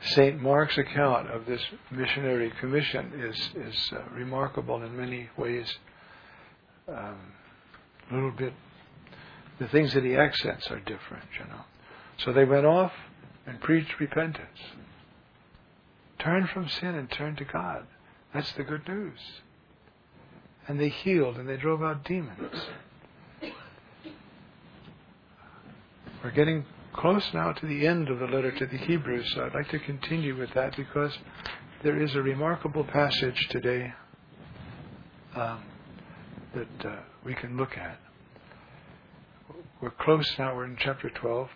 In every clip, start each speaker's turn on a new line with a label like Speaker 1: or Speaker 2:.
Speaker 1: St. Mark's account of this missionary commission is remarkable in many ways. A little bit, the things that he accents are different, So they went off and preached repentance. Turn from sin and turn to God. That's the good news. And they healed and they drove out demons. We're getting close now to the end of the letter to the Hebrews, so I'd like to continue with that because there is a remarkable passage today that we can look at. We're close now, we're in chapter 12.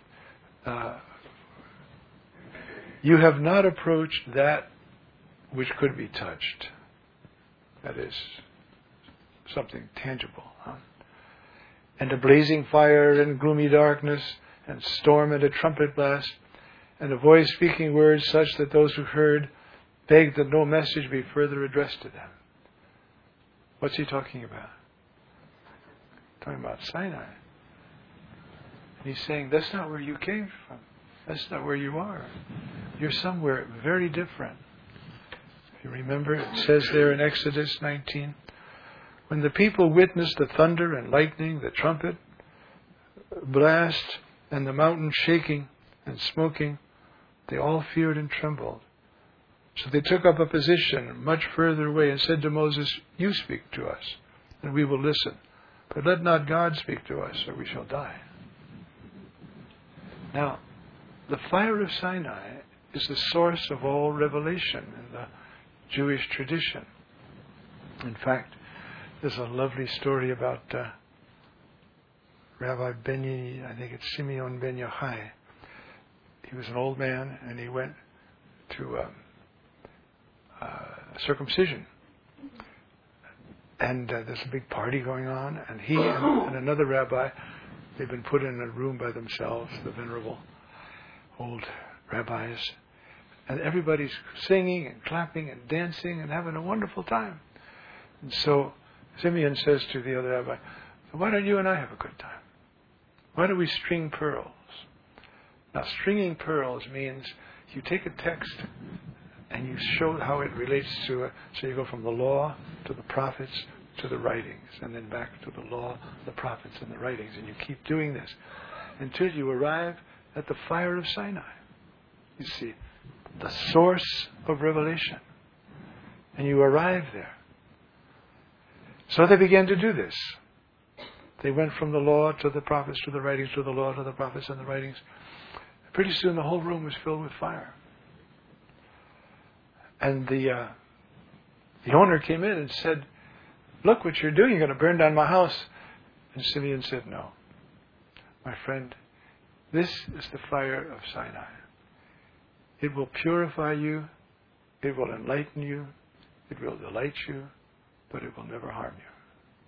Speaker 1: You have not approached that which could be touched. That is something tangible. And a blazing fire and gloomy darkness and storm and a trumpet blast and a voice speaking words such that those who heard begged that no message be further addressed to them. What's he talking about? Talking about Sinai. And he's saying, that's not where you came from. That's not where you are. You're somewhere very different. If you remember, it says there in Exodus 19, when the people witnessed the thunder and lightning, the trumpet blast, and the mountain shaking and smoking, they all feared and trembled. So they took up a position much further away and said to Moses, you speak to us, and we will listen. But let not God speak to us, or we shall die. Now, the fire of Sinai is the source of all revelation in the Jewish tradition. In fact, there's a lovely story about Rabbi I think it's Simeon ben Yochai. He was an old man, and he went to circumcision. And there's a big party going on, and he and another rabbi, they've been put in a room by themselves, the venerable old rabbis, and everybody's singing and clapping and dancing and having a wonderful time. And so Simeon says to the other rabbi, why don't you and I have a good time? Why don't we string pearls? Now, stringing pearls means you take a text and you show how it relates to it. So you go from the law to the prophets to the writings, and then back to the law, the prophets, and the writings. And you keep doing this until you arrive at the fire of Sinai. You see, the source of revelation. And you arrive there. So they began to do this. They went from the law to the prophets to the writings to the law to the prophets and the writings. Pretty soon the whole room was filled with fire. And the owner came in and said, look what you're doing, you're going to burn down my house. And Simeon said, no. My friend, this is the fire of Sinai. It will purify you, it will enlighten you, it will delight you, but it will never harm you.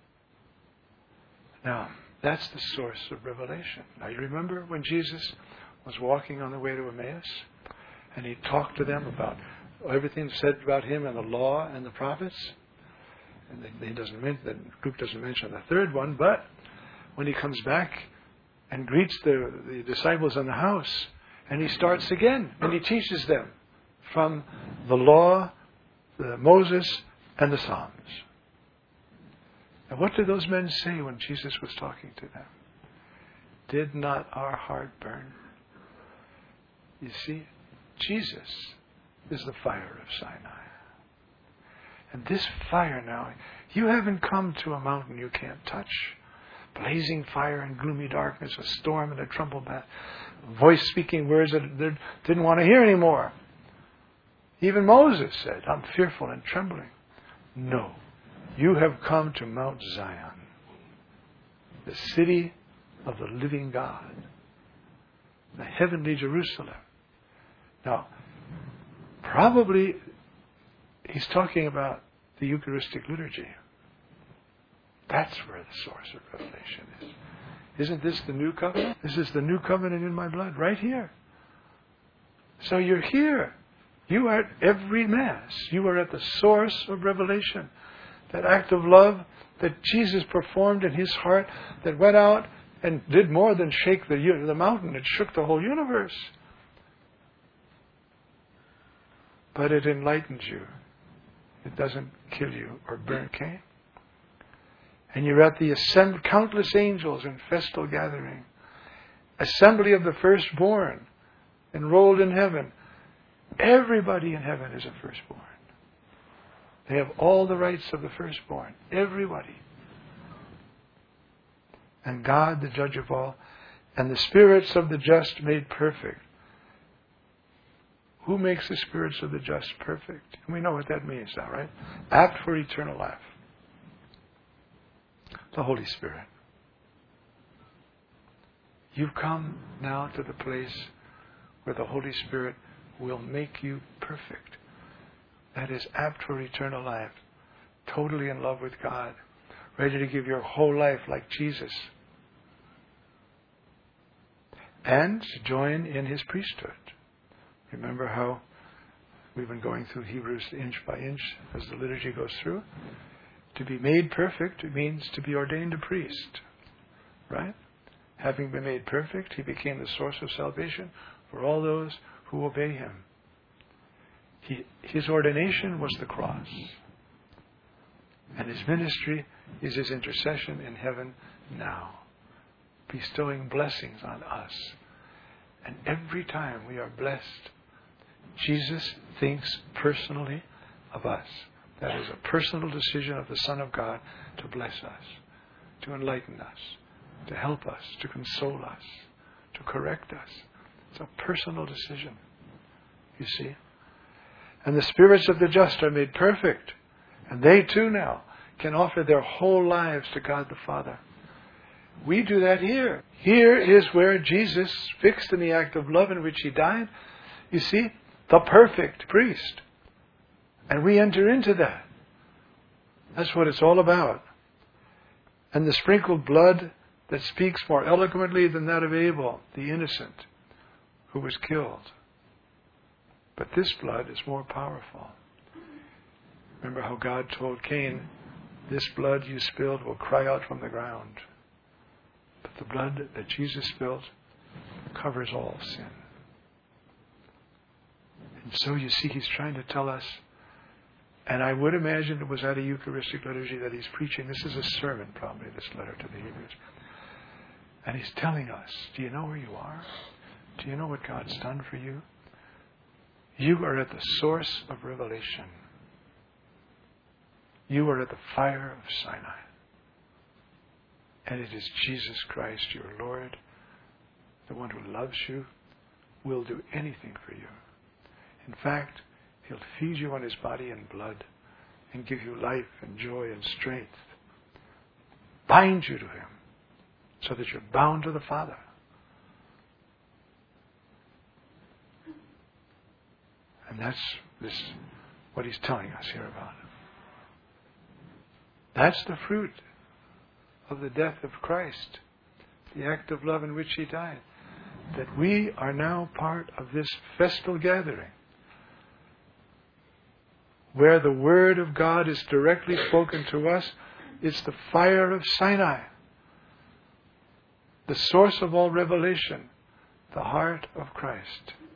Speaker 1: Now, that's the source of revelation. Now, you remember when Jesus was walking on the way to Emmaus, and he talked to them about everything said about him in the law and the prophets? And Luke doesn't mention the third one, but when he comes back and greets the disciples in the house, and he starts again, and he teaches them from the law, the Moses, and the Psalms. And what did those men say when Jesus was talking to them? Did not our heart burn? You see, Jesus is the fire of Sinai. And this fire now, you haven't come to a mountain you can't touch. Blazing fire and gloomy darkness, a storm and a trumpet blast, voice speaking words that they didn't want to hear anymore. Even Moses said, I'm fearful and trembling. No. You have come to Mount Zion, the city of the living God, the heavenly Jerusalem. Now, probably he's talking about the Eucharistic liturgy. That's where the source of revelation is. Isn't this the new covenant? This is the new covenant in my blood, right here. So you're here. You are at every Mass. You are at the source of revelation. That act of love that Jesus performed in his heart that went out and did more than shake the mountain. It shook the whole universe. but it enlightens you. It doesn't kill you or burn, okay? And you're at the countless angels in festal gathering. Assembly of the firstborn, enrolled in heaven. Everybody in heaven is a firstborn. They have all the rights of the firstborn. Everybody. And God, the judge of all, and the spirits of the just made perfect. Who makes the spirits of the just perfect? And we know what that means now, right? Apt for eternal life. The Holy Spirit. You've come now to the place where the Holy Spirit will make you perfect. That is apt for eternal life. Totally in love with God. Ready to give your whole life like Jesus. And to join in His priesthood. Remember how we've been going through Hebrews inch by inch as the liturgy goes through? To be made perfect means to be ordained a priest. Right? Having been made perfect, He became the source of salvation for all those who obey Him. His ordination was the cross. And His ministry is His intercession in heaven now, bestowing blessings on us. And every time we are blessed, Jesus thinks personally of us. That is a personal decision of the Son of God to bless us, to enlighten us, to help us, to console us, to correct us. It's a personal decision, you see. And the spirits of the just are made perfect. And they too now can offer their whole lives to God the Father. We do that here. Here is where Jesus, fixed in the act of love in which He died, you see, the perfect priest. And we enter into that. That's what it's all about. And the sprinkled blood that speaks more eloquently than that of Abel, the innocent, who was killed. But this blood is more powerful. Remember how God told Cain, this blood you spilled will cry out from the ground. But the blood that Jesus spilled covers all sin. And so you see, He's trying to tell us, and I would imagine it was at a Eucharistic liturgy that He's preaching. This is a sermon, probably, this letter to the Hebrews. And He's telling us, do you know where you are? Do you know what God's done for you? You are at the source of revelation. You are at the fire of Sinai. And it is Jesus Christ, your Lord, the one who loves you, will do anything for you. In fact, He'll feed you on His body and blood and give you life and joy and strength. Bind you to Him so that you're bound to the Father. And that's what He's telling us here about it. That's the fruit of the death of Christ, the act of love in which He died. That we are now part of this festal gathering, where the Word of God is directly spoken to us. It's the fire of Sinai, the source of all revelation, the heart of Christ.